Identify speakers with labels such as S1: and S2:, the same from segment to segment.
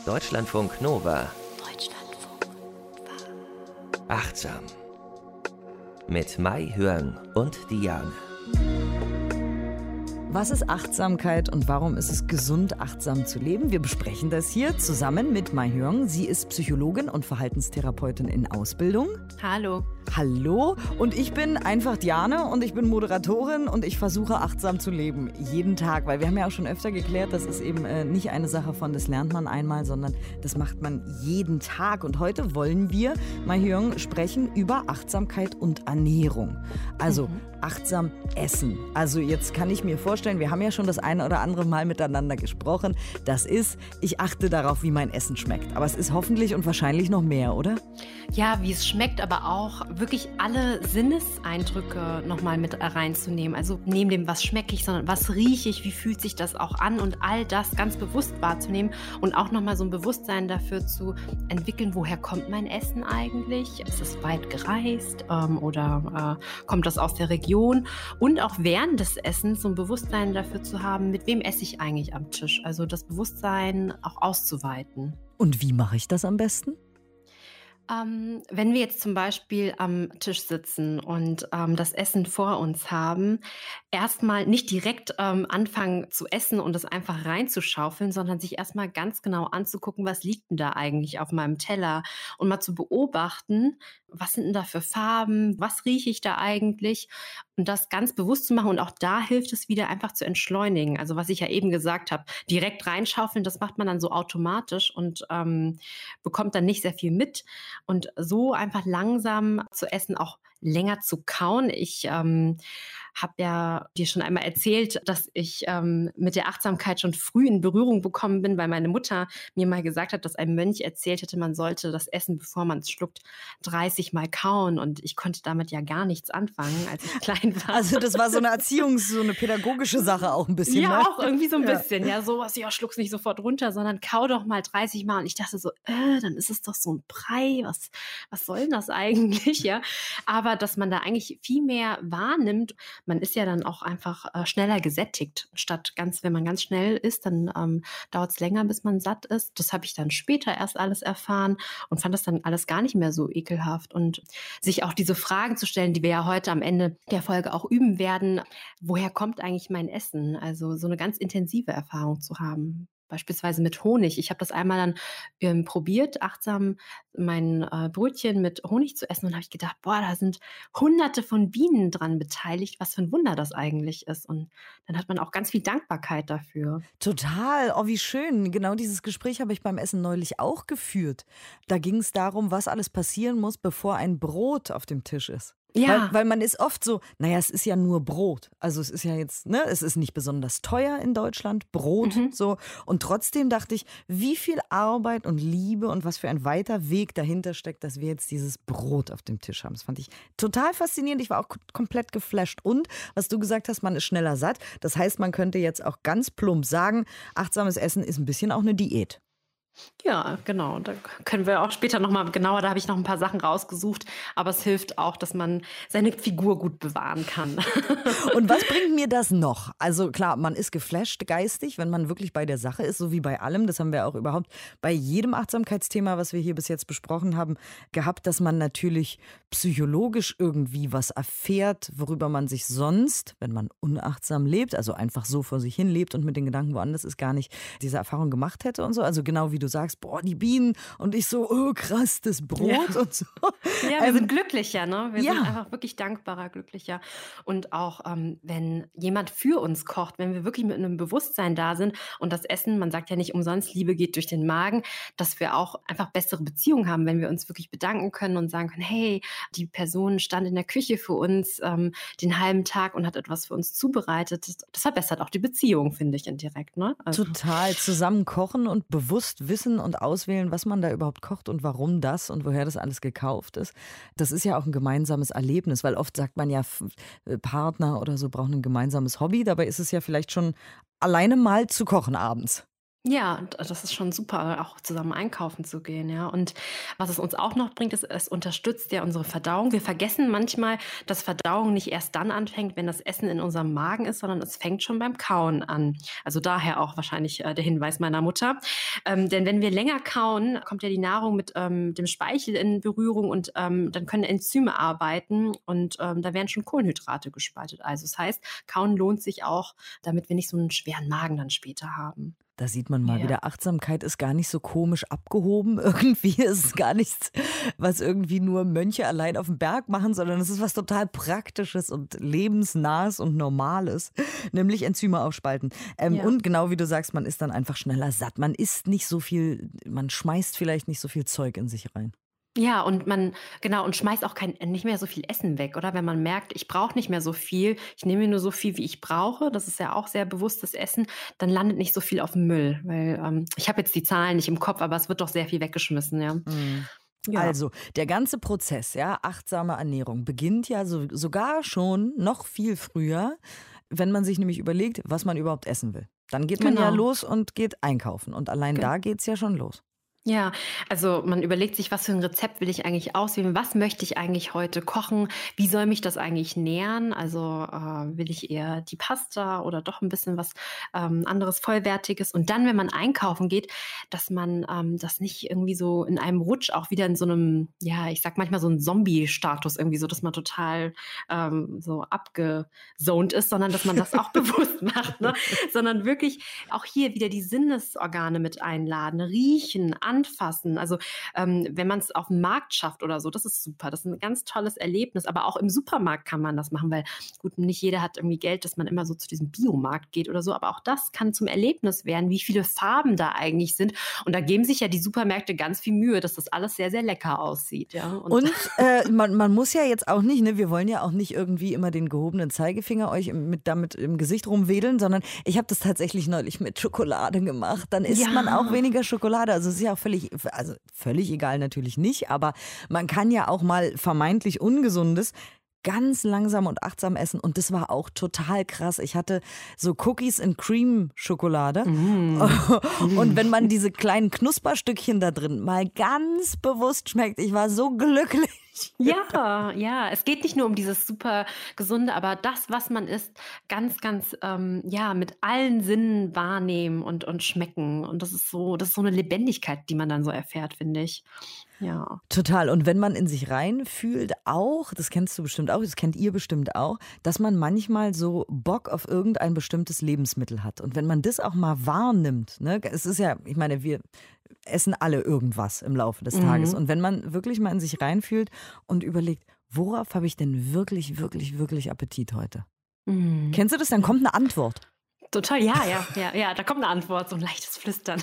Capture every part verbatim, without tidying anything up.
S1: Deutschlandfunk Nova.
S2: Deutschlandfunk Nova.
S1: Achtsam. Mit Mai Hörn und Diane.
S3: Was ist Achtsamkeit und warum ist es gesund, achtsam zu leben? Wir besprechen das hier zusammen mit Mai Hörn. Sie ist Psychologin und Verhaltenstherapeutin in Ausbildung.
S2: Hallo.
S3: Hallo, und ich bin einfach Diane und ich bin Moderatorin und ich versuche achtsam zu leben, jeden Tag, weil wir haben ja auch schon öfter geklärt, das ist eben äh, nicht eine Sache von, das lernt man einmal, sondern das macht man jeden Tag. Und heute wollen wir, Mai Hörn, sprechen über Achtsamkeit und Ernährung. Also mhm. achtsam essen. Also jetzt kann ich mir vorstellen, wir haben ja schon das eine oder andere Mal miteinander gesprochen, das ist, ich achte darauf, wie mein Essen schmeckt. Aber es ist hoffentlich und wahrscheinlich noch mehr, oder?
S2: Ja, wie es schmeckt, aber auch wirklich alle Sinneseindrücke nochmal mit reinzunehmen. Also neben dem, was schmecke ich, sondern was rieche ich, wie fühlt sich das auch an und all das ganz bewusst wahrzunehmen und auch nochmal so ein Bewusstsein dafür zu entwickeln, woher kommt mein Essen eigentlich? Ist es weit gereist ähm, oder äh, kommt das aus der Region? Und auch während des Essens so ein Bewusstsein dafür zu haben, mit wem esse ich eigentlich am Tisch? Also das Bewusstsein auch auszuweiten.
S3: Und wie mache ich das am besten?
S2: Ähm, wenn wir jetzt zum Beispiel am Tisch sitzen und ähm, das Essen vor uns haben, erstmal nicht direkt ähm, anfangen zu essen und das einfach reinzuschaufeln, sondern sich erstmal ganz genau anzugucken, was liegt denn da eigentlich auf meinem Teller und mal zu beobachten, was sind denn da für Farben, was rieche ich da eigentlich und das ganz bewusst zu machen und auch da hilft es wieder einfach zu entschleunigen. Also was ich ja eben gesagt habe, direkt reinschaufeln, das macht man dann so automatisch und ähm, bekommt dann nicht sehr viel mit. Und so einfach langsam zu essen, auch länger zu kauen. Ich ähm, habe ja dir schon einmal erzählt, dass ich ähm, mit der Achtsamkeit schon früh in Berührung bekommen bin, weil meine Mutter mir mal gesagt hat, dass ein Mönch erzählt hätte, man sollte das Essen, bevor man es schluckt, dreißig Mal kauen. Und ich konnte damit ja gar nichts anfangen, als ich klein war.
S3: Also das war so eine Erziehungs-, so eine pädagogische Sache auch ein bisschen.
S2: Ja,
S3: ne?
S2: auch irgendwie so ein
S3: Ja.
S2: bisschen. Ja, sowas, ja, schluck's nicht sofort runter, sondern kau doch mal dreißig Mal. Und ich dachte so, äh, dann ist es doch so ein Brei. Was, was soll denn das eigentlich? Ja, aber dass man da eigentlich viel mehr wahrnimmt. Man ist ja dann auch einfach äh, schneller gesättigt. Statt ganz, wenn man ganz schnell isst, dann ähm, dauert es länger, bis man satt ist. Das habe ich dann später erst alles erfahren und fand das dann alles gar nicht mehr so ekelhaft. Und sich auch diese Fragen zu stellen, die wir ja heute am Ende der Folge auch üben werden. Woher kommt eigentlich mein Essen? Also so eine ganz intensive Erfahrung zu haben. Beispielsweise mit Honig. Ich habe das einmal dann ähm, probiert, achtsam mein äh, Brötchen mit Honig zu essen und habe ich gedacht, boah, da sind hunderte von Bienen dran beteiligt, was für ein Wunder das eigentlich ist. Und dann hat man auch ganz viel Dankbarkeit dafür.
S3: Total, oh wie schön. Genau dieses Gespräch habe ich beim Essen neulich auch geführt. Da ging es darum, was alles passieren muss, bevor ein Brot auf dem Tisch ist.
S2: Ja.
S3: Weil, weil man ist oft so, naja, es ist ja nur Brot. Also es ist ja jetzt, ne, es ist nicht besonders teuer in Deutschland, Brot,
S2: Mhm.
S3: so. Und trotzdem dachte ich, wie viel Arbeit und Liebe und was für ein weiter Weg dahinter steckt, dass wir jetzt dieses Brot auf dem Tisch haben. Das fand ich total faszinierend. Ich war auch k- komplett geflasht. Und was du gesagt hast, man ist schneller satt. Das heißt, man könnte jetzt auch ganz plump sagen, achtsames Essen ist ein bisschen auch eine Diät.
S2: Ja, genau. Da können wir auch später nochmal genauer, da habe ich noch ein paar Sachen rausgesucht. Aber es hilft auch, dass man seine Figur gut bewahren kann.
S3: Und was bringt mir das noch? Also klar, man ist geflasht geistig, wenn man wirklich bei der Sache ist, so wie bei allem. Das haben wir auch überhaupt bei jedem Achtsamkeitsthema, was wir hier bis jetzt besprochen haben, gehabt, dass man natürlich psychologisch irgendwie was erfährt, worüber man sich sonst, wenn man unachtsam lebt, also einfach so vor sich hin lebt und mit den Gedanken woanders ist, gar nicht diese Erfahrung gemacht hätte und so. Also genau wie du sagst, boah, die Bienen und ich so, oh krass, das Brot
S2: Ja.
S3: und so.
S2: Ja, wir
S3: Ähm,
S2: sind glücklicher, ne? Wir
S3: ja.
S2: sind einfach wirklich dankbarer, glücklicher. Und auch, ähm, wenn jemand für uns kocht, wenn wir wirklich mit einem Bewusstsein da sind und das Essen, man sagt ja nicht umsonst, Liebe geht durch den Magen, dass wir auch einfach bessere Beziehungen haben, wenn wir uns wirklich bedanken können und sagen können, hey, die Person stand in der Küche für uns ähm, den halben Tag und hat etwas für uns zubereitet. Das, das verbessert auch die Beziehung, finde ich, indirekt, ne? Also,
S3: Total zusammen kochen und bewusst wissen und auswählen, was man da überhaupt kocht und warum das und woher das alles gekauft ist. Das ist ja auch ein gemeinsames Erlebnis, weil oft sagt man ja, F- Partner oder so brauchen ein gemeinsames Hobby. Dabei ist es ja vielleicht schon alleine mal zu kochen abends.
S2: Ja, d das ist schon super, auch zusammen einkaufen zu gehen, ja. Und was es uns auch noch bringt, ist, es unterstützt ja unsere Verdauung. Wir vergessen manchmal, dass Verdauung nicht erst dann anfängt, wenn das Essen in unserem Magen ist, sondern es fängt schon beim Kauen an. Also daher auch wahrscheinlich äh, der Hinweis meiner Mutter. Ähm, denn wenn wir länger kauen, kommt ja die Nahrung mit ähm, dem Speichel in Berührung und ähm, dann können Enzyme arbeiten und ähm, da werden schon Kohlenhydrate gespaltet. Also das heißt, Kauen lohnt sich auch, damit wir nicht so einen schweren Magen dann später haben.
S3: Da sieht man mal
S2: Ja.
S3: wieder, Achtsamkeit ist gar nicht so komisch abgehoben. Irgendwie ist es gar nichts, was irgendwie nur Mönche allein auf dem Berg machen, sondern es ist was total Praktisches und lebensnahes und Normales, nämlich Enzyme aufspalten. Ähm,
S2: Ja.
S3: Und genau wie du sagst, man ist dann einfach schneller satt. Man isst nicht so viel, man schmeißt vielleicht nicht so viel Zeug in sich rein.
S2: Ja, und man genau, und schmeißt auch kein nicht mehr so viel Essen weg, oder? Wenn man merkt, ich brauche nicht mehr so viel, ich nehme mir nur so viel, wie ich brauche, das ist ja auch sehr bewusstes Essen, dann landet nicht so viel auf dem Müll. Weil, ähm, ich habe jetzt die Zahlen nicht im Kopf, aber es wird doch sehr viel weggeschmissen, ja. Ja.
S3: Also, der ganze Prozess, ja, achtsame Ernährung, beginnt ja so, sogar schon noch viel früher, wenn man sich nämlich überlegt, was man überhaupt essen will. Dann geht man ja
S2: Genau.
S3: los und geht einkaufen. Und allein
S2: Ge
S3: da geht's ja schon los.
S2: Ja, also man überlegt sich, was für ein Rezept will ich eigentlich auswählen? Was möchte ich eigentlich heute kochen? Wie soll mich das eigentlich nähren? Also äh, will ich eher die Pasta oder doch ein bisschen was ähm, anderes Vollwertiges? Und dann, wenn man einkaufen geht, dass man ähm, das nicht irgendwie so in einem Rutsch auch wieder in so einem, ja, ich sag manchmal so einen Zombie-Status irgendwie so, dass man total ähm, so abgezont ist, sondern dass man das auch bewusst macht, ne? Sondern wirklich auch hier wieder die Sinnesorgane mit einladen, riechen, anfassen. Also ähm, wenn man es auf dem Markt schafft oder so, das ist super. Das ist ein ganz tolles Erlebnis. Aber auch im Supermarkt kann man das machen, weil gut, nicht jeder hat irgendwie Geld, dass man immer so zu diesem Biomarkt geht oder so. Aber auch das kann zum Erlebnis werden, wie viele Farben da eigentlich sind. Und da geben sich ja die Supermärkte ganz viel Mühe, dass das alles sehr, sehr lecker aussieht. Ja? Und,
S3: Und äh, man, man muss ja jetzt auch nicht, ne, wir wollen ja auch nicht irgendwie immer den gehobenen Zeigefinger euch im- mit, damit im Gesicht rumwedeln, sondern ich habe das tatsächlich neulich mit Schokolade gemacht. Dann isst
S2: Ja.
S3: man auch weniger Schokolade. Also es ist ja auch völlig, also völlig egal natürlich nicht, aber man kann ja auch mal vermeintlich Ungesundes ganz langsam und achtsam essen. Und das war auch total krass. Ich hatte so Cookies and Cream Schokolade.
S2: Mm.
S3: Und wenn man diese kleinen Knusperstückchen da drin mal ganz bewusst schmeckt, ich war so glücklich.
S2: Ja, ja, es geht nicht nur um dieses super Gesunde, aber das, was man isst, ganz, ganz, ähm, ja, mit allen Sinnen wahrnehmen und, und schmecken. Und das ist so, das ist so eine Lebendigkeit, die man dann so erfährt, finde ich. Ja.
S3: Total. Und wenn man in sich reinfühlt, auch, das kennst du bestimmt auch, das kennt ihr bestimmt auch, dass man manchmal so Bock auf irgendein bestimmtes Lebensmittel hat. Und wenn man das auch mal wahrnimmt, ne, es ist ja, ich meine, wir essen alle irgendwas im Laufe des Tages.
S2: Mhm.
S3: Und wenn man wirklich mal in sich reinfühlt und überlegt, worauf habe ich denn wirklich, wirklich, wirklich Appetit heute?
S2: Mhm.
S3: Kennst du das? Dann kommt eine Antwort.
S2: Total, ja, ja, ja, ja, da kommt eine Antwort, so ein leichtes Flüstern.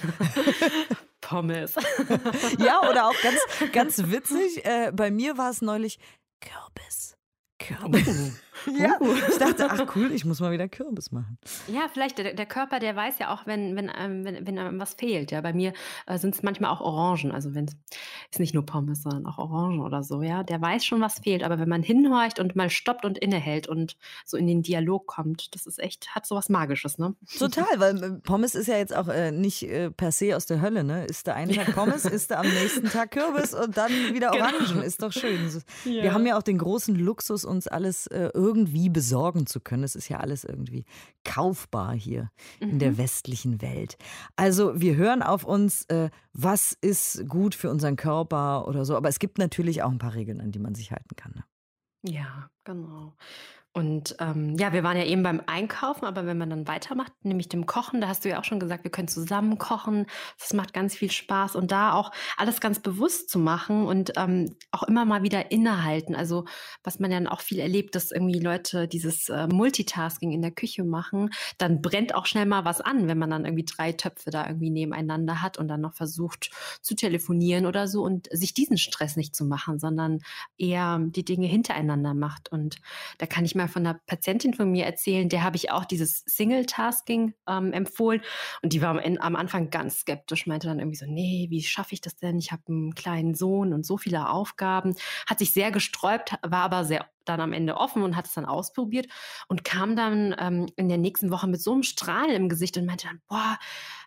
S2: Pommes.
S3: Ja, oder auch ganz, ganz witzig, äh, bei mir war es neulich Kürbis. Kürbis. Ja, ich dachte, ach cool, ich muss mal wieder Kürbis machen.
S2: Ja, vielleicht der, der Körper, der weiß ja auch, wenn, wenn, ähm, wenn, wenn einem was fehlt. Ja, bei mir äh, sind es manchmal auch Orangen. Also wenn es ist nicht nur Pommes, sondern auch Orangen oder so. Ja, der weiß schon, was fehlt. Aber wenn man hinhorcht und mal stoppt und innehält und so in den Dialog kommt, das ist echt, hat so was Magisches, ne?
S3: Total, weil äh, Pommes ist ja jetzt auch äh, nicht äh, per se aus der Hölle, ne? Ist der einen Tag Pommes, ist der am nächsten Tag Kürbis und dann wieder
S2: Genau.
S3: Orangen. Ist doch schön. So,
S2: Ja.
S3: Wir haben ja auch den großen Luxus, uns alles äh, irgendwie besorgen zu können. Es ist ja alles irgendwie kaufbar hier in der
S2: Mhm.
S3: westlichen Welt. Also wir hören auf uns, äh, was ist gut für unseren Körper oder so. Aber es gibt natürlich auch ein paar Regeln, an die man sich halten kann. Ne?
S2: Ja, genau. Und ähm, ja, wir waren ja eben beim Einkaufen, aber wenn man dann weitermacht, nämlich dem Kochen, da hast du ja auch schon gesagt, wir können zusammen kochen. Das macht ganz viel Spaß und da auch alles ganz bewusst zu machen und ähm, auch immer mal wieder innehalten. Also was man dann auch viel erlebt, dass irgendwie Leute dieses äh, Multitasking in der Küche machen, dann brennt auch schnell mal was an, wenn man dann irgendwie drei Töpfe da irgendwie nebeneinander hat und dann noch versucht zu telefonieren oder so und sich diesen Stress nicht zu machen, sondern eher die Dinge hintereinander macht. Und da kann ich mal von einer Patientin von mir erzählen, der habe ich auch dieses Single-Tasking ähm, empfohlen und die war am, Ende, am Anfang ganz skeptisch, meinte dann irgendwie so, nee, wie schaffe ich das denn? Ich habe einen kleinen Sohn und so viele Aufgaben, hat sich sehr gesträubt, war aber sehr dann am Ende offen und hat es dann ausprobiert und kam dann ähm, in der nächsten Woche mit so einem Strahlen im Gesicht und meinte dann, boah,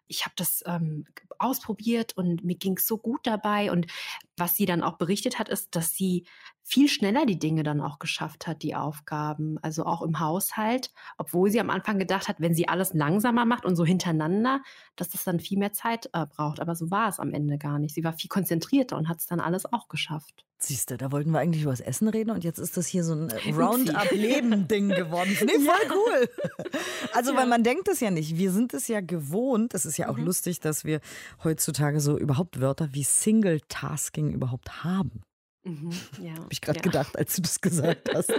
S2: ich habe das ähm, ausprobiert und mir ging es so gut dabei. Und was sie dann auch berichtet hat, ist, dass sie viel schneller die Dinge dann auch geschafft hat, die Aufgaben, also auch im Haushalt, obwohl sie am Anfang gedacht hat, wenn sie alles langsamer macht und so hintereinander, dass das dann viel mehr Zeit äh, braucht. Aber so war es am Ende gar nicht. Sie war viel konzentrierter und hat es dann alles auch geschafft.
S3: Siehst du, da wollten wir eigentlich über das Essen reden und jetzt ist das hier so ein Roundup-Leben-Ding geworden. Finde ich voll cool. Also, ja. Weil man denkt es ja nicht. Wir sind es ja gewohnt. Es ist ja auch mhm. lustig, dass wir heutzutage so überhaupt Wörter wie Single-Tasking überhaupt haben.
S2: Mhm, ja,
S3: Habe ich gerade
S2: ja.
S3: gedacht, als du das gesagt hast.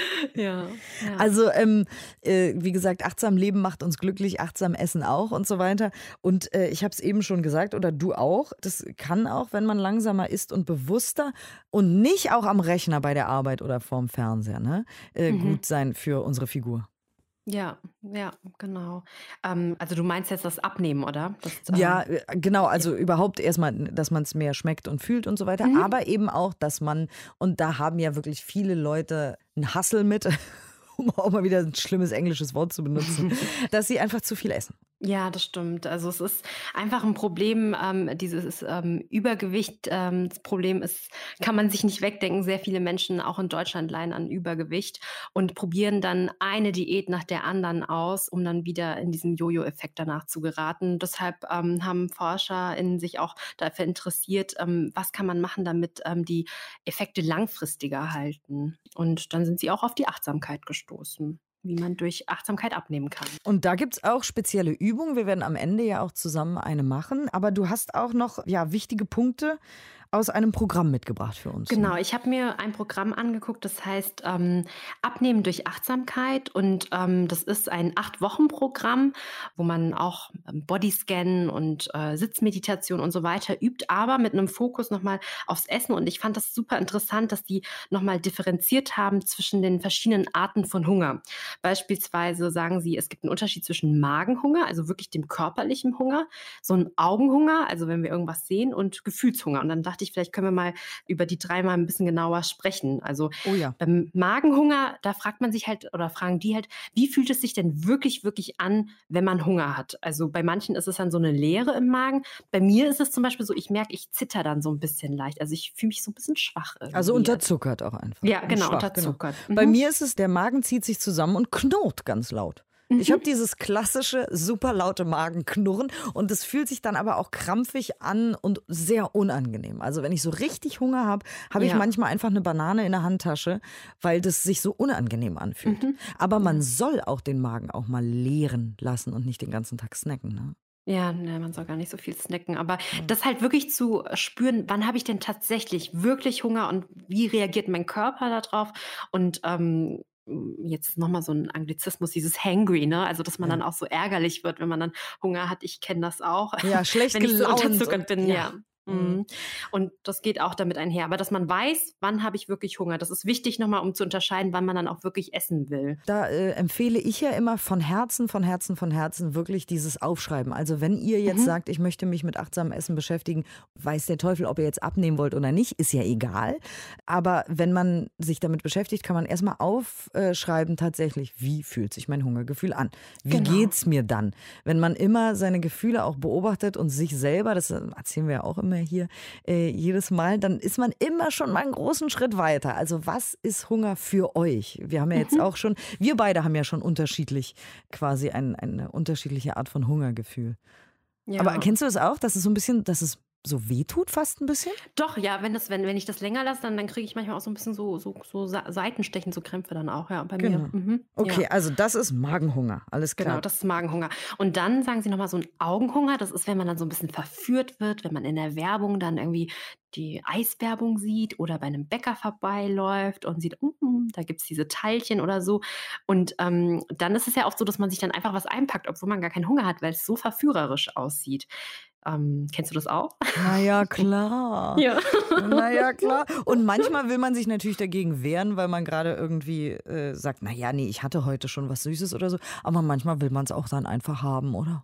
S2: ja, ja.
S3: Also, ähm, äh, wie gesagt, achtsam Leben macht uns glücklich, achtsam Essen auch und so weiter. Und äh, ich habe es eben schon gesagt, oder du auch, das kann auch, wenn man langsamer isst und bewusster und nicht auch am Rechner bei der Arbeit oder vorm Fernseher, ne, äh, mhm. gut sein für unsere Figur.
S2: Ja, ja, genau. Ähm, also du meinst jetzt das Abnehmen, oder? Das, ähm,
S3: ja, genau. Also ja. überhaupt erstmal, dass man es mehr schmeckt und fühlt und so weiter. Mhm. Aber eben auch, dass man, und da haben ja wirklich viele Leute einen Hassel mit, um auch mal wieder ein schlimmes englisches Wort zu benutzen, dass sie einfach zu viel essen.
S2: Ja, das stimmt. Also es ist einfach ein Problem, ähm, dieses ähm, Übergewicht. Ähm, das Problem ist, kann man sich nicht wegdenken. Sehr viele Menschen, auch in Deutschland, leiden an Übergewicht und probieren dann eine Diät nach der anderen aus, um dann wieder in diesen Jojo-Effekt danach zu geraten. Deshalb ähm, haben ForscherInnen sich auch dafür interessiert, ähm, was kann man machen, damit ähm, die Effekte langfristiger halten. Und dann sind sie auch auf die Achtsamkeit gestoßen, wie man durch Achtsamkeit abnehmen kann.
S3: Und da gibt es auch spezielle Übungen. Wir werden am Ende ja auch zusammen eine machen. Aber du hast auch noch ja, wichtige Punkte aus einem Programm mitgebracht für uns.
S2: Genau, ich habe mir ein Programm angeguckt, das heißt ähm, Abnehmen durch Achtsamkeit. Und ähm, das ist ein Acht-Wochen-Programm, wo man auch ähm, Bodyscan und äh, Sitzmeditation und so weiter übt, aber mit einem Fokus nochmal aufs Essen. Und ich fand das super interessant, dass die nochmal differenziert haben zwischen den verschiedenen Arten von Hunger. Beispielsweise sagen sie, es gibt einen Unterschied zwischen Magenhunger, also wirklich dem körperlichen Hunger, so ein Augenhunger, also wenn wir irgendwas sehen, und Gefühlshunger. Und dann dachte ich, vielleicht können wir mal über die drei mal ein bisschen genauer sprechen. Also
S3: oh ja.
S2: beim Magenhunger, da fragt man sich halt oder fragen die halt, wie fühlt es sich denn wirklich, wirklich an, wenn man Hunger hat? Also bei manchen ist es dann so eine Leere im Magen. Bei mir ist es zum Beispiel so, ich merke, ich zitter dann so ein bisschen leicht. Also ich fühle mich so ein bisschen schwach irgendwie.
S3: Also unterzuckert auch einfach.
S2: Ja, genau,
S3: schwach,
S2: unterzuckert.
S3: Genau. Mhm. Bei mir ist es, der Magen zieht sich zusammen und knurrt ganz laut. Ich habe dieses klassische, super laute Magenknurren und es fühlt sich dann aber auch krampfig an und sehr unangenehm. Also wenn ich so richtig Hunger habe, habe ich ja. manchmal einfach eine Banane in der Handtasche, weil das sich so unangenehm anfühlt. Mhm. Aber man soll auch den Magen auch mal leeren lassen und nicht den ganzen Tag snacken, ne?
S2: Ja, ne, man soll gar nicht so viel snacken, aber ja. das halt wirklich zu spüren, wann habe ich denn tatsächlich wirklich Hunger und wie reagiert mein Körper darauf und ähm, jetzt nochmal so ein Anglizismus, dieses hangry, ne? Also, dass man ja. dann auch so ärgerlich wird, wenn man dann Hunger hat. Ich kenne das auch.
S3: Ja, schlecht
S2: wenn ich
S3: gelaunt.
S2: so unterzuckert bin,
S3: ja.
S2: ja. Mhm. Und das geht auch damit einher. Aber dass man weiß, wann habe ich wirklich Hunger. Das ist wichtig nochmal, um zu unterscheiden, wann man dann auch wirklich essen will.
S3: Da äh, empfehle ich ja immer von Herzen, von Herzen, von Herzen wirklich dieses Aufschreiben. Also wenn ihr jetzt mhm. sagt, ich möchte mich mit achtsamem Essen beschäftigen, weiß der Teufel, ob ihr jetzt abnehmen wollt oder nicht, ist ja egal. Aber wenn man sich damit beschäftigt, kann man erstmal aufschreiben tatsächlich, wie fühlt sich mein Hungergefühl an? Wie genau. geht's mir dann? Wenn man immer seine Gefühle auch beobachtet und sich selber, das erzählen wir ja auch immer hier äh, jedes Mal, dann ist man immer schon mal einen großen Schritt weiter. Also was ist Hunger für euch? Wir haben ja jetzt mhm. auch schon, wir beide haben ja schon unterschiedlich quasi ein, eine unterschiedliche Art von Hungergefühl. Ja. Aber kennst du es auch, dass es so ein bisschen, dass es so wehtut fast ein bisschen?
S2: Doch, ja, wenn, das, wenn, wenn ich das länger lasse, dann, dann kriege ich manchmal auch so ein bisschen so, so, so Seitenstechen, so Krämpfe dann auch, ja, bei
S3: genau.
S2: mir. Mhm.
S3: Okay,
S2: ja.
S3: also das ist Magenhunger, alles klar.
S2: Genau, das ist Magenhunger. Und dann sagen sie nochmal so ein Augenhunger, das ist, wenn man dann so ein bisschen verführt wird, wenn man in der Werbung dann irgendwie die Eiswerbung sieht oder bei einem Bäcker vorbeiläuft und sieht, uh, da gibt es diese Teilchen oder so. Und ähm, dann ist es ja oft so, dass man sich dann einfach was einpackt, obwohl man gar keinen Hunger hat, weil es so verführerisch aussieht. Ähm, kennst du das auch?
S3: Na ja, klar.
S2: ja.
S3: Na ja, klar. Und manchmal will man sich natürlich dagegen wehren, weil man gerade irgendwie äh, sagt, na ja, nee, ich hatte heute schon was Süßes oder so. Aber manchmal will man es auch dann einfach haben, oder?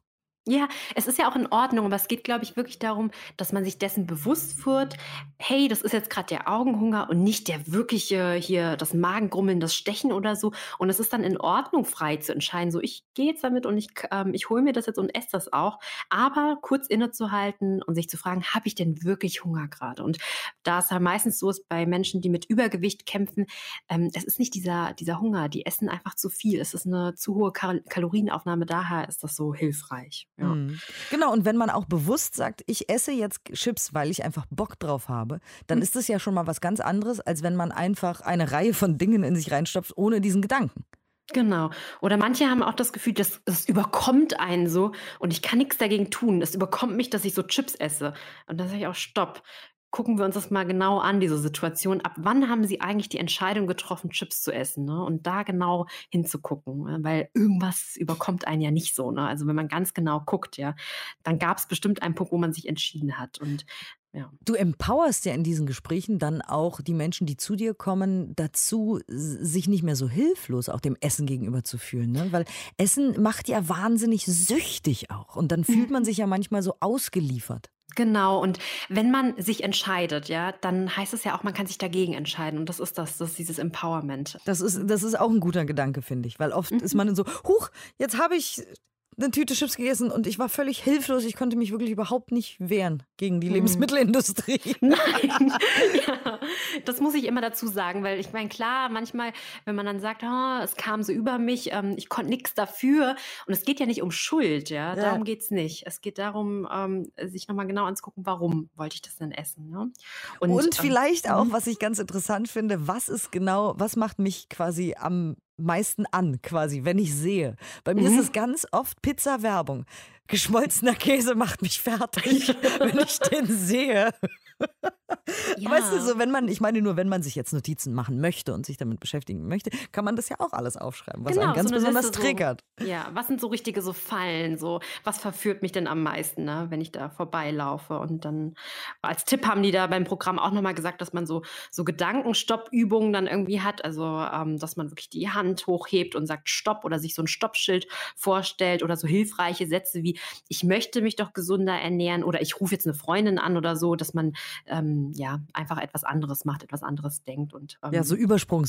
S2: Ja, es ist ja auch in Ordnung, aber es geht, glaube ich, wirklich darum, dass man sich dessen bewusst wird: „Hey, das ist jetzt grad der Augenhunger und nicht der wirkliche hier das Magengrummeln, das Stechen oder so.“ Und es ist dann in Ordnung, frei zu entscheiden, so: „Ich gehe jetzt damit und ich k ähm, ich hole mir das jetzt und esse das auch.“ Aber kurz innezuhalten und sich zu fragen: „Habe ich denn wirklich Hunger grade?“ Und da es ja meistens so ist bei Menschen, die mit Übergewicht kämpfen, ähm, es ist nicht dieser dieser Hunger, die essen einfach zu viel. Es ist 'ne zu hohe Kal Kalorienaufnahme, daher ist das so hilfreich. Ja.
S3: Mhm. Genau, und wenn man auch bewusst sagt: „Ich esse jetzt Chips, weil ich einfach Bock drauf habe“, dann
S2: Mhm.
S3: ist das ja schon mal was ganz anderes, als wenn man einfach eine Reihe von Dingen in sich reinstopft, ohne diesen Gedanken.
S2: Genau. Oder manche haben auch das Gefühl, das das überkommt einen so und ich kann nix dagegen tun. Das überkommt mich, dass ich so Chips esse. Und dann sage ich auch: „Stopp. Gucken wir uns das mal genau an, diese Situation. Ab wann haben Sie eigentlich die Entscheidung getroffen, Chips zu essen“, ne? Und da genau hinzugucken, äh, weil irgendwas überkommt einen ja nicht so, ne? Also, wenn man ganz genau guckt, ja, dann gab's bestimmt einen Punkt, wo man sich entschieden hat und ja.
S3: Du empowerst ja in diesen Gesprächen dann auch die Menschen, die zu dir kommen, dazu, s sich nicht mehr so hilflos auch dem Essen gegenüber zu fühlen, ne? Weil Essen macht ja wahnsinnig süchtig auch und dann fühlt man
S2: Mhm.
S3: sich ja manchmal so ausgeliefert.
S2: Genau, und wenn man sich entscheidet, ja, dann heißt es ja auch, man kann sich dagegen entscheiden und das ist das das ist dieses Empowerment.
S3: Das ist
S2: Mhm.
S3: das ist auch 'n guter Gedanke, finde ich, weil oft ist
S2: Mhm.
S3: man dann so: „Huch, jetzt habe ich 'ne Tüte Chips gegessen und ich war völlig hilflos. Ich konnte mich wirklich überhaupt nicht wehren gegen die
S2: Mhm.
S3: Lebensmittelindustrie.“
S2: Nein, ja, das muss ich immer dazu sagen, weil ich meine, klar, manchmal, wenn man dann sagt: „Ah, es kam so über mich, ähm, ich konnte nix dafür.“ Und es geht ja nicht um Schuld, ja,
S3: Ja.
S2: darum geht's nicht. Es geht darum, ähm, sich noch mal genau anzugucken: „Warum wollte ich das denn essen“, ne? Und,
S3: Und
S2: ähm
S3: vielleicht auch,
S2: mhm.
S3: was ich ganz interessant finde, was ist genau was macht mich quasi am meisten an quasi, wenn ich sehe? Bei mir ist es
S2: Mhm.
S3: ganz oft Pizza-Werbung. Geschmolzener Käse macht mich fertig, wenn ich den sehe. Weißt du,
S2: Ja.
S3: so wenn man ich meine nur, wenn man sich jetzt Notizen machen möchte und sich damit beschäftigen möchte, kann man das ja auch alles aufschreiben, was einen
S2: Genau, so
S3: ganz
S2: 'ne Liste
S3: besonders
S2: so
S3: triggert.
S2: ja, was sind so richtige so Fallen, so was verführt mich denn am meisten, ne, wenn ich da vorbeilaufe? Und dann als Tipp haben die da beim Programm auch noch mal gesagt, dass man so so Gedankenstoppübungen dann irgendwie hat, also, ähm, dass man wirklich die Hand hochhebt und sagt: „Stopp“ oder sich so 'n Stoppschild vorstellt oder so hilfreiche Sätze wie: „Ich möchte mich doch gesunder ernähren“ oder „Ich rufe jetzt 'ne Freundin an“ oder so, dass man, ähm, ja, einfach etwas anderes macht, etwas anderes denkt und,
S3: Ja, so
S2: ähm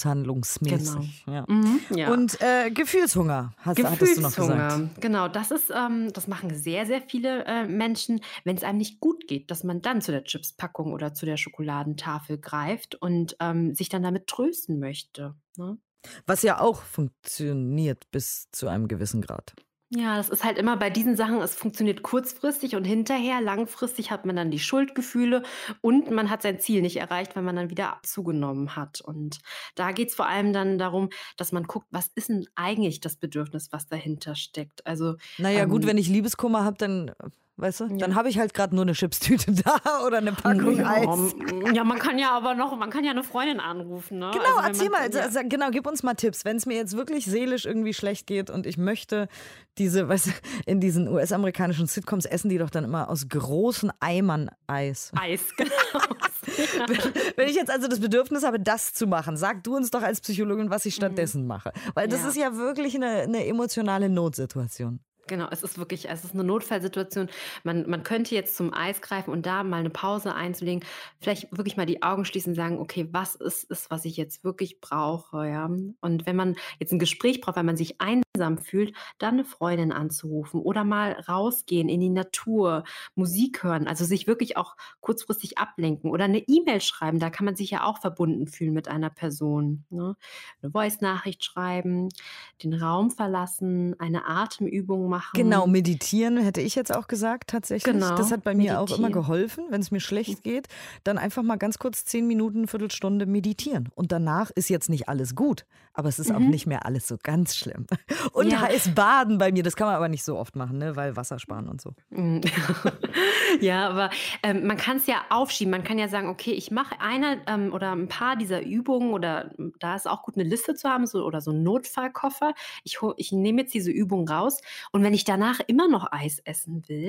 S2: Genau.
S3: übersprungshandlungsmäßig, ja.
S2: Mhm, ja.
S3: Und, äh, Gefühlshunger hast hattest du noch gesagt.
S2: Gefühlshunger, genau, das ist ähm, das machen sehr, sehr viele, äh, Menschen, wenn's einem nicht gut geht, dass man dann zu der Chipspackung oder zu der Schokoladentafel greift und, ähm, sich dann damit trösten möchte, ne?
S3: Was ja auch funktioniert bis zu einem gewissen Grad.
S2: Ja, das ist halt immer bei diesen Sachen es funktioniert kurzfristig und hinterher langfristig hat man dann die Schuldgefühle und man hat sein Ziel nicht erreicht, weil man dann wieder zugenommen hat. Und da geht's vor allem dann darum, dass man guckt, was ist 'n eigentlich das Bedürfnis, was dahinter steckt? Also,
S3: Na ja gut,
S2: ähm
S3: wenn ich Liebeskummer habe, dann weißt du, dann
S2: Ja.
S3: habe ich halt grad nur 'ne Chipstüte da oder 'ne Packung
S2: Ja,
S3: Eis.
S2: hm, ja, man kann ja aber noch man kann ja 'ne Freundin anrufen, ne?
S3: Genau,
S2: Also, wenn
S3: erzähl
S2: man
S3: mal, sa
S2: ja.
S3: sa genau, gib uns mal Tipps, wenn's mir jetzt wirklich seelisch irgendwie schlecht geht und ich möchte diese weißt du, in diesen US-amerikanischen Sitcoms essen die doch dann immer aus großen Eimern Eis.
S2: Eis, genau.
S3: Wenn wenn ich jetzt also das Bedürfnis habe, das zu machen, sag du uns doch als Psychologin, was ich
S2: Mhm.
S3: stattdessen mache. Weil das ist
S2: Ja.
S3: ja wirklich 'ne 'ne emotionale Notsituation.
S2: Genau, es ist wirklich es ist 'ne Notfallsituation. Man man könnte jetzt zum Eis greifen und da mal 'ne Pause einzulegen, vielleicht wirklich mal die Augen schließen und sagen: „Okay, was ist es, was ich jetzt wirklich brauche“, ja? Und wenn man jetzt 'n Gespräch braucht, weil man sich einsam fühlt, dann 'ne Freundin anzurufen oder mal rausgehen in die Natur, Musik hören, also, sich wirklich auch kurzfristig ablenken oder 'ne E-Mail schreiben, da kann man sich ja auch verbunden fühlen mit einer Person, ne? 'Ne Voice-Nachricht schreiben, den Raum verlassen, eine Atemübung
S3: Genau,
S2: machen.
S3: meditieren hätte ich jetzt auch gesagt tatsächlich. Das
S2: Genau,
S3: hat bei mir auch immer
S2: meditieren.
S3: geholfen, wenn's mir
S2: Hm.
S3: schlecht geht, dann einfach mal ganz kurz zehn Minuten, Viertelstunde meditieren. Und danach ist jetzt nicht alles gut, aber es ist auch
S2: Mhm.
S3: nicht mehr alles so ganz schlimm. Und
S2: Ja.
S3: heiß baden bei mir, das kann man aber nicht so oft machen, ne, weil Wasser sparen und so.
S2: Hm, ja, aber, ähm, man kann's ja aufschieben. Man kann ja sagen: „Okay, ich mache eine, ähm, oder 'n paar dieser Übungen“ oder da ist auch gut, 'ne Liste zu haben, so oder so 'n Notfallkoffer. Ich hole ich nehme jetzt diese Übung raus und wenn ich danach immer noch Eis essen will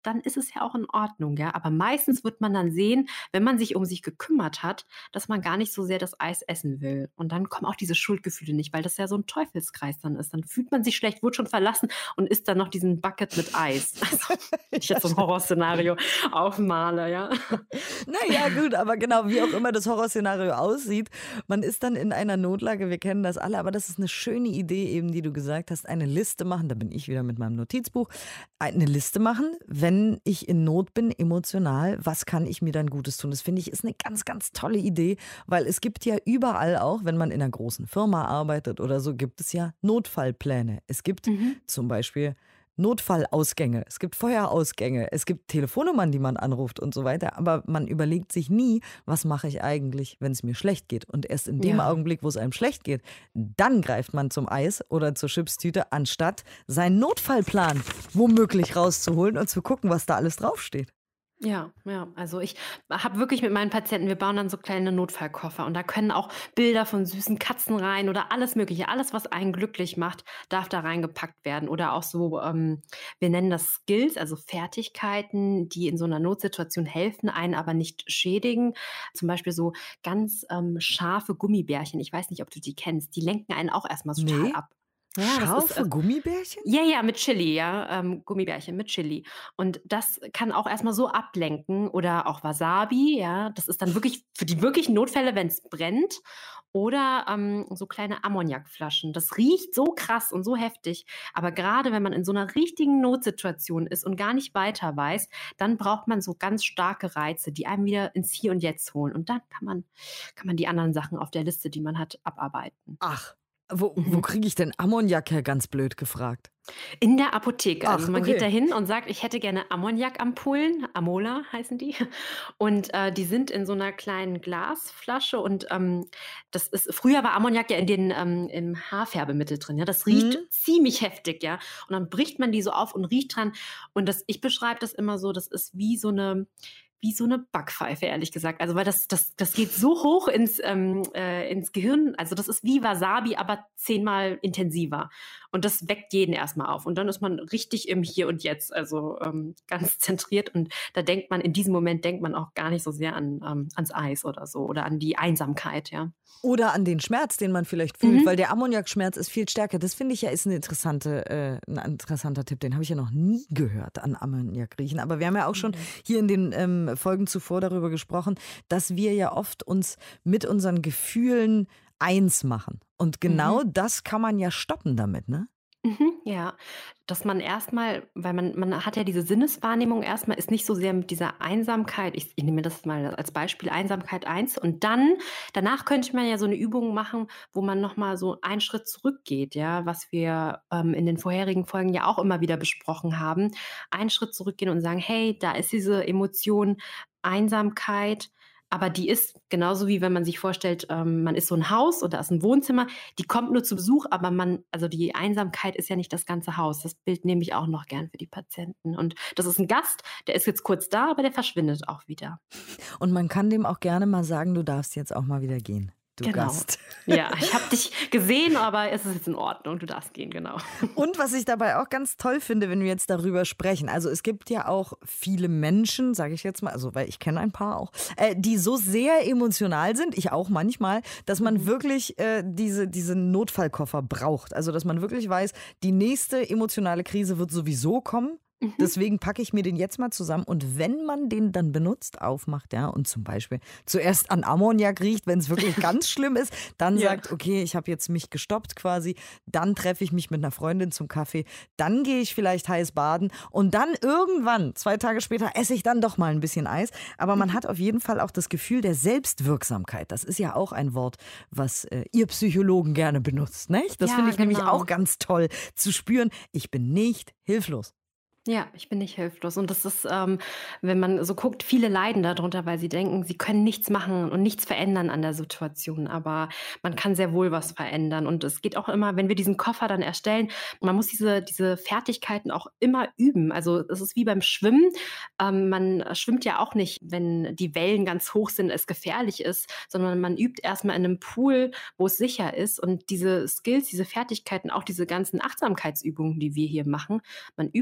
S2: dann ist es ja auch in Ordnung, ja. Aber meistens wird man dann sehen, wenn man sich um sich gekümmert hat, dass man gar nicht so sehr das Eis essen will. Und dann kommen auch diese Schuldgefühle nicht, weil das ja so ein Teufelskreis dann ist. Dann fühlt man sich schlecht, wird schon verlassen und isst dann noch diesen Bucket mit Eis. Also, ich jetzt so ein Horrorszenario aufmale, ja.
S3: Naja, gut, aber genau, wie auch immer das Horrorszenario aussieht, man ist dann in einer Notlage, wir kennen das alle, aber das ist eine schöne Idee eben, die du gesagt hast, eine Liste machen, da bin ich wieder mit meinem Notizbuch, eine Liste machen, wenn ich in Not bin, emotional, was kann ich mir dann Gutes tun? Das finde ich ist eine ganz, ganz tolle Idee, weil es gibt ja überall auch, wenn man in einer großen Firma arbeitet oder so, gibt es ja Notfallpläne. Es gibt
S2: Mhm.
S3: zum Beispiel Notfallausgänge, es gibt Feuerausgänge, es gibt Telefonnummern, die man anruft und so weiter. Aber man überlegt sich nie, was mache ich eigentlich, wenn es mir schlecht geht. Und erst in dem
S2: Ja.
S3: Augenblick, wo es einem schlecht geht, dann greift man zum Eis oder zur Chipstüte, anstatt seinen Notfallplan womöglich rauszuholen und zu gucken, was da alles draufsteht.
S2: Ja, ja. Also ich habe wirklich mit meinen Patienten, wir bauen dann so kleine Notfallkoffer und da können auch Bilder von süßen Katzen rein oder alles Mögliche. Alles, was einen glücklich macht, darf da reingepackt werden. Oder auch so, ähm, wir nennen das Skills, also Fertigkeiten, die in so einer Notsituation helfen, einen aber nicht schädigen. Zum Beispiel so ganz ähm, scharfe Gummibärchen. Ich weiß nicht, ob du die kennst. Die lenken einen auch erstmal total
S3: Nee,
S2: ab. Ja, das ist,
S3: scharfe
S2: also,
S3: Gummibärchen?
S2: ja, ja, mit Chili, ja, ähm, Gummibärchen mit Chili. Und das kann auch erstmal so ablenken oder auch Wasabi, ja, das ist dann wirklich für die wirklichen Notfälle, wenn es brennt oder, ähm, so kleine Ammoniakflaschen. Das riecht so krass und so heftig, aber gerade wenn man in so einer richtigen Notsituation ist und gar nicht weiter weiß, dann braucht man so ganz starke Reize, die einem wieder ins Hier und Jetzt holen und dann kann man kann man die anderen Sachen auf der Liste, die man hat, abarbeiten.
S3: Ach, wo, wo
S2: Mhm.
S3: kriege ich denn Ammoniak her, ganz blöd gefragt?
S2: In der Apotheke.
S3: Ach,
S2: Also man geht
S3: okay.
S2: da hin und sagt, ich hätte gerne Ammoniakampullen, Amola heißen die. Und äh, die sind in so einer kleinen Glasflasche. Und ähm, das ist, früher war Ammoniak ja in den, ähm, im Haarfärbemittel drin. Ja? Das riecht
S3: Hm?
S2: ziemlich heftig, ja. Und dann bricht man die so auf und riecht dran. Und das, ich beschreibe das immer so, das ist wie so eine, wie so eine Backpfeife, ehrlich gesagt. Also weil das, das, das geht so hoch ins, ähm, äh, ins Gehirn. Also das ist wie Wasabi, aber zehnmal intensiver. Und das weckt jeden erstmal auf. Und dann ist man richtig im Hier und Jetzt, also ähm, ganz zentriert. Und da denkt man, in diesem Moment denkt man auch gar nicht so sehr an, ähm, ans Eis oder so oder an die Einsamkeit, ja.
S3: Oder an den Schmerz, den man vielleicht fühlt,
S2: Mhm.
S3: weil der Ammoniakschmerz ist viel stärker. Das finde ich ja ist eine interessante, äh, ein interessanter Tipp. Den habe ich ja noch nie gehört, an Ammoniak riechen. Aber wir haben ja auch schon hier in den ähm, Folgen zuvor darüber gesprochen, dass wir ja oft uns mit unseren Gefühlen eins machen. Und genau
S2: Mhm.
S3: das kann man ja stoppen damit, ne?
S2: Mhm, ja, dass man erstmal, weil man man hat ja diese Sinneswahrnehmung erstmal, ist nicht so sehr mit dieser Einsamkeit, ich ich nehme das mal als Beispiel Einsamkeit eins und dann danach könnte man ja so eine Übung machen, wo man noch mal so einen Schritt zurückgeht, ja, was wir, ähm, in den vorherigen Folgen ja auch immer wieder besprochen haben. Einen Schritt zurückgehen und sagen: „Hey, da ist diese Emotion Einsamkeit, aber die ist genauso wie wenn man sich vorstellt, ähm, man ist so ein Haus oder ist ein Wohnzimmer, die kommt nur zu Besuch, aber man also die Einsamkeit ist ja nicht das ganze Haus. Das Bild nehme ich auch noch gern für die Patienten. Und das ist ein Gast, der ist jetzt kurz da, aber der verschwindet auch wieder.
S3: Und man kann dem auch gerne mal sagen, du darfst jetzt auch mal wieder gehen, du
S2: Genau.
S3: Gast.
S2: Ja, ich habe dich gesehen, aber es ist jetzt in Ordnung. Du darfst gehen, genau.
S3: Und was ich dabei auch ganz toll finde, wenn wir jetzt darüber sprechen, also es gibt ja auch viele Menschen, sage ich jetzt mal, also weil ich kenne ein paar auch, äh, die so sehr emotional sind, ich auch manchmal, dass man
S2: Mhm.
S3: wirklich äh, diese, diese Notfallkoffer braucht. Also dass man wirklich weiß, die nächste emotionale Krise wird sowieso kommen.
S2: Mhm.
S3: Deswegen packe ich mir den jetzt mal zusammen und wenn man den dann benutzt, aufmacht, ja, und zum Beispiel zuerst an Ammoniak riecht, wenn es wirklich ganz schlimm ist, dann
S2: Ja.
S3: sagt, okay, ich habe jetzt mich gestoppt quasi, dann treffe ich mich mit einer Freundin zum Kaffee, dann gehe ich vielleicht heiß baden und dann irgendwann, zwei Tage später, esse ich dann doch mal ein bisschen Eis. Aber man hat auf jeden Fall auch das Gefühl der Selbstwirksamkeit. Das ist ja auch ein Wort, was äh, ihr Psychologen gerne benutzt, nicht? Das
S2: Ja,
S3: finde ich nämlich
S2: genau.
S3: auch ganz toll, zu spüren, ich bin nicht hilflos.
S2: Ja, ich bin nicht hilflos. Und das ist, ähm, wenn man so guckt, viele leiden darunter, weil sie denken, sie können nichts machen und nichts verändern an der Situation. Aber man kann sehr wohl was verändern. Und es geht auch immer, wenn wir diesen Koffer dann erstellen, man muss diese, diese Fertigkeiten auch immer üben. Also es ist wie beim Schwimmen. Ähm, man schwimmt ja auch nicht, wenn die Wellen ganz hoch sind, es gefährlich ist, sondern man übt erstmal in einem Pool, wo es sicher ist. Und diese Skills, diese Fertigkeiten, auch diese ganzen Achtsamkeitsübungen, die wir hier machen, man übt die,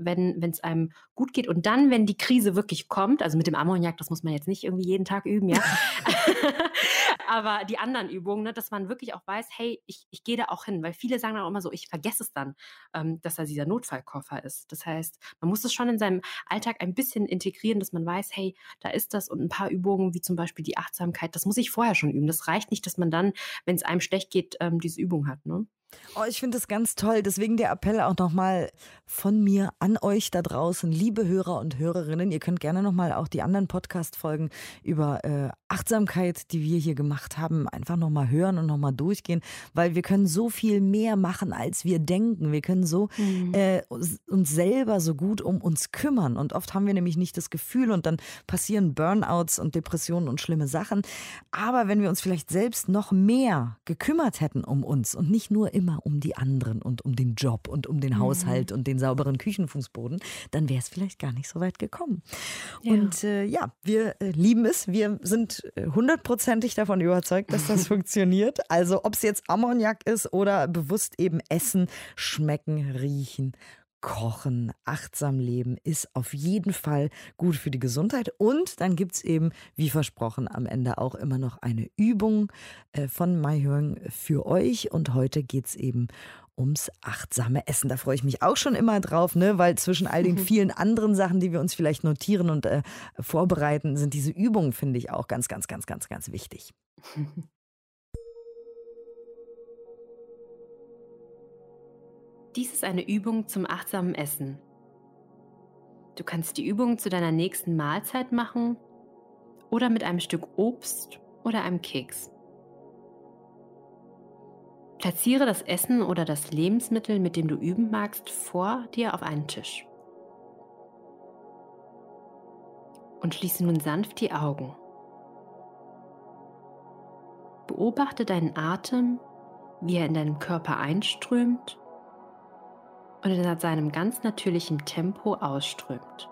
S2: wenn wenn es einem gut geht. Und dann, wenn die Krise wirklich kommt, also mit dem Ammoniak, das muss man jetzt nicht irgendwie jeden Tag üben, ja. Aber die anderen Übungen, ne, dass man wirklich auch weiß, hey, ich, ich gehe da auch hin. Weil viele sagen dann auch immer so, ich vergesse es dann, ähm, dass da dieser Notfallkoffer ist. Das heißt, man muss es schon in seinem Alltag ein bisschen integrieren, dass man weiß, hey, da ist das. Und ein paar Übungen, wie zum Beispiel die Achtsamkeit, das muss ich vorher schon üben. Das reicht nicht, dass man dann, wenn es einem schlecht geht, ähm, diese Übung hat, ne?
S3: Oh, ich finde das ganz toll. Deswegen der Appell auch nochmal von mir an euch da draußen, liebe Hörer und Hörerinnen. Ihr könnt gerne nochmal auch die anderen Podcast-Folgen über äh, Achtsamkeit, die wir hier gemacht haben, einfach nochmal hören und nochmal durchgehen, weil wir können so viel mehr machen, als wir denken. Wir können so mhm. äh, uns, uns selber so gut um uns kümmern. Und oft haben wir nämlich nicht das Gefühl und dann passieren Burnouts und Depressionen und schlimme Sachen. Aber wenn wir uns vielleicht selbst noch mehr gekümmert hätten um uns und nicht nur immer um die anderen und um den Job und um den Haushalt mhm. und den sauberen Küchenfußboden, dann wäre es vielleicht gar nicht so weit gekommen. Ja. Und äh, ja, wir äh, lieben es. Wir sind hundertprozentig davon überzeugt, dass das funktioniert. Also ob es jetzt Ammoniak ist oder bewusst eben essen, schmecken, riechen, kochen, achtsam leben ist auf jeden Fall gut für die Gesundheit. Und dann gibt es eben, wie versprochen, am Ende auch immer noch eine Übung äh, von Mai Höng für euch. Und heute geht es eben ums achtsame Essen. Da freue ich mich auch schon immer drauf, ne? Weil zwischen all den vielen anderen Sachen, die wir uns vielleicht notieren und äh, vorbereiten, sind diese Übungen, finde ich, auch ganz, ganz, ganz, ganz, ganz wichtig.
S2: Dies ist eine Übung zum achtsamen Essen. Du kannst die Übung zu deiner nächsten Mahlzeit machen oder mit einem Stück Obst oder einem Keks. Platziere das Essen oder das Lebensmittel, mit dem du üben magst, vor dir auf einen Tisch. Und schließe nun sanft die Augen. Beobachte deinen Atem, wie er in deinem Körper einströmt und in seinem ganz natürlichen Tempo ausströmt.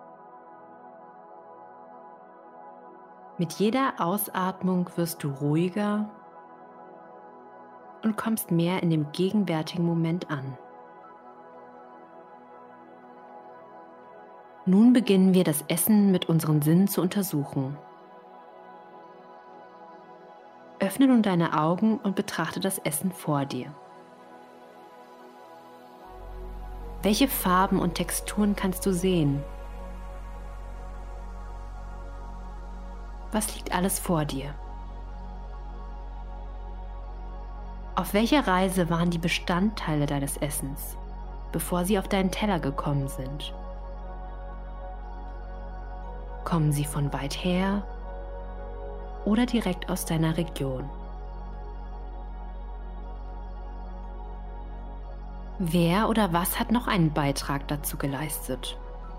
S2: Mit jeder Ausatmung wirst du ruhiger und kommst mehr in dem gegenwärtigen Moment an. Nun beginnen wir, das Essen mit unseren Sinnen zu untersuchen. Öffne nun deine Augen und betrachte das Essen vor dir. Welche Farben und Texturen kannst du sehen? Was liegt alles vor dir? Auf welcher Reise waren die Bestandteile deines Essens, bevor sie auf deinen Teller gekommen sind? Kommen sie von weit her oder direkt aus deiner Region? Wer oder was hat noch einen Beitrag dazu geleistet?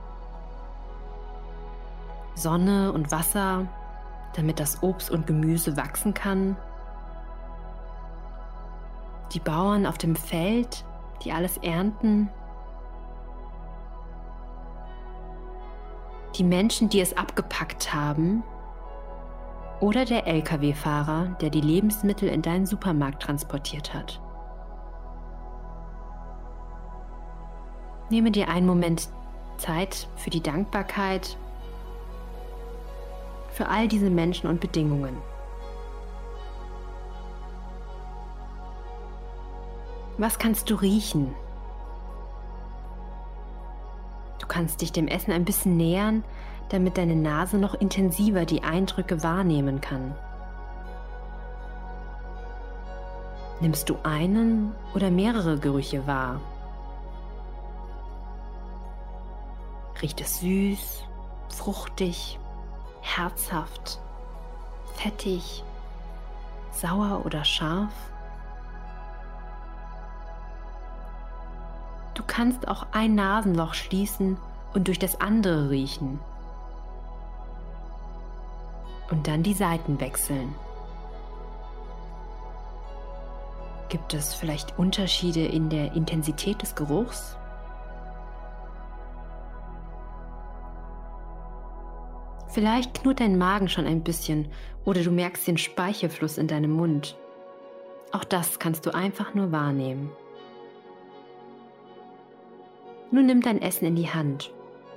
S2: Sonne und Wasser, damit das Obst und Gemüse wachsen kann? Die Bauern auf dem Feld, die alles ernten? Die Menschen, die es abgepackt haben? Oder der L K W-Fahrer, der die Lebensmittel in deinen Supermarkt transportiert hat? Nehme dir einen Moment Zeit für die Dankbarkeit für all diese Menschen und Bedingungen. Was kannst du riechen? Du kannst dich dem Essen ein bisschen nähern, damit deine Nase noch intensiver die Eindrücke wahrnehmen kann. Nimmst du einen oder mehrere Gerüche wahr? Riecht es süß, fruchtig, herzhaft, fettig, sauer oder scharf? Du kannst auch ein Nasenloch schließen und durch das andere riechen. Und dann die Seiten wechseln. Gibt es vielleicht Unterschiede in der Intensität des Geruchs? Vielleicht knurrt dein Magen schon ein bisschen oder du merkst den Speichelfluss in deinem Mund. Auch das kannst du einfach nur wahrnehmen. Nun nimm dein Essen in die Hand.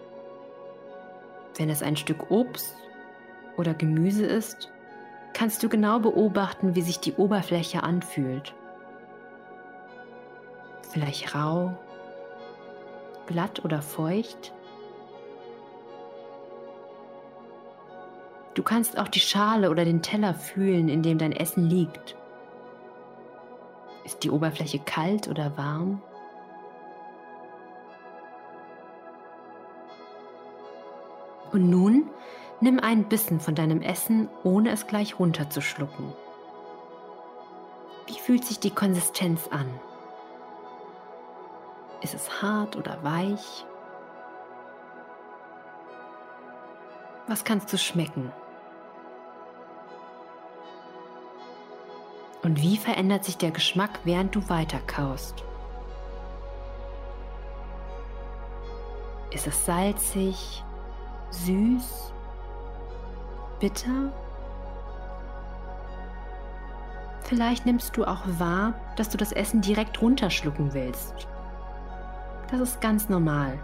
S2: Wenn es ein Stück Obst oder Gemüse ist, kannst du genau beobachten, wie sich die Oberfläche anfühlt. Vielleicht rau, glatt oder feucht. Du kannst auch die Schale oder den Teller fühlen, in dem dein Essen liegt. Ist die Oberfläche kalt oder warm? Und nun nimm einen Bissen von deinem Essen, ohne es gleich runterzuschlucken. Wie fühlt sich die Konsistenz an? Ist es hart oder weich? Was kannst du schmecken? Und wie verändert sich der Geschmack, während du weiterkaust? Ist es salzig, süß, bitter? Vielleicht nimmst du auch wahr, dass du das Essen direkt runterschlucken willst. Das ist ganz normal.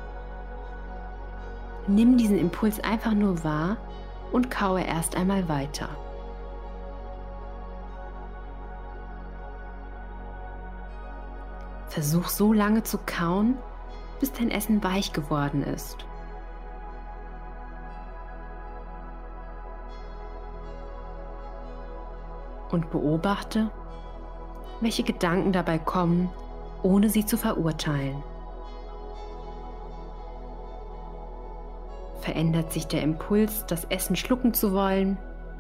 S2: Nimm diesen Impuls einfach nur wahr und kaue erst einmal weiter. Versuch so lange zu kauen, bis dein Essen weich geworden ist. Und beobachte, welche Gedanken dabei kommen, ohne sie zu verurteilen. Verändert sich der Impuls, das Essen schlucken zu wollen?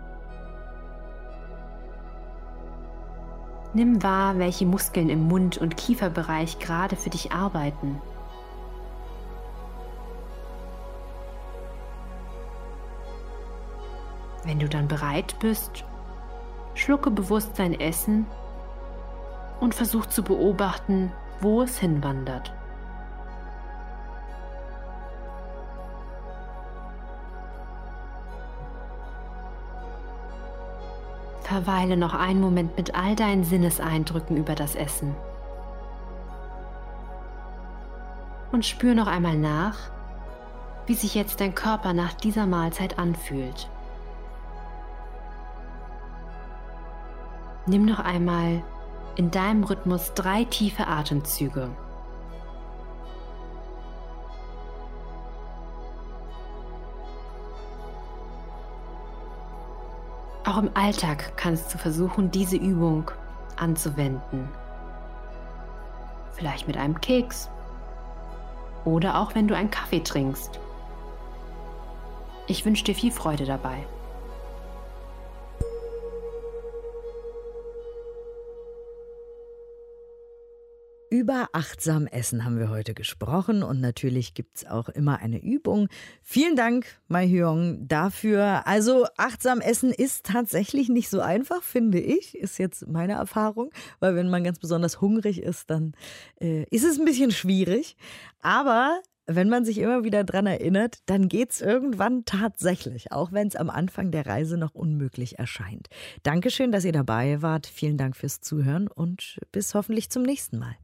S2: Nimm wahr, welche Muskeln im Mund- und Kieferbereich gerade für dich arbeiten. Wenn du dann bereit bist, schlucke bewusst dein Essen und versuch zu beobachten, wo es hinwandert. Verweile noch einen Moment mit all deinen Sinneseindrücken über das Essen. Und spür noch einmal nach, wie sich jetzt dein Körper nach dieser Mahlzeit anfühlt. Nimm noch einmal in deinem Rhythmus drei tiefe Atemzüge. Auch im Alltag kannst du versuchen, diese Übung anzuwenden. Vielleicht mit einem Keks oder auch wenn du einen Kaffee trinkst. Ich wünsche dir viel Freude dabei.
S3: Über achtsam Essen haben wir heute gesprochen und natürlich gibt es auch immer eine Übung. Vielen Dank, Mai Hyong, dafür. Also achtsam Essen ist tatsächlich nicht so einfach, finde ich, ist jetzt meine Erfahrung, weil wenn man ganz besonders hungrig ist, dann äh, ist es ein bisschen schwierig. Aber wenn man sich immer wieder dran erinnert, dann geht es irgendwann tatsächlich, auch wenn es am Anfang der Reise noch unmöglich erscheint. Dankeschön, dass ihr dabei wart. Vielen Dank fürs Zuhören und bis hoffentlich zum nächsten Mal.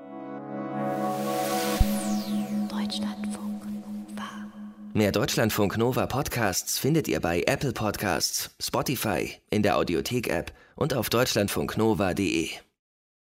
S1: Deutschlandfunk Nova. Mehr Deutschlandfunk Nova Podcasts findet ihr bei Apple Podcasts, Spotify, in der Audiothek-App und auf deutschlandfunknova punkt de.